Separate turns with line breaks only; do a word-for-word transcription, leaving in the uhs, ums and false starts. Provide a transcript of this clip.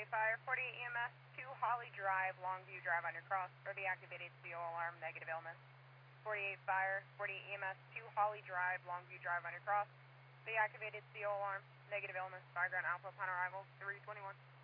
forty-eight Fire, forty-eight E M S, two Holly Drive, Longview Drive on your cross for the activated C O alarm, negative elements. forty-eight Fire, forty-eight E M S, two Holly Drive, Longview Drive on your cross. The activated C O alarm, negative elements, Fire Ground Alpha upon arrival, three twenty-one.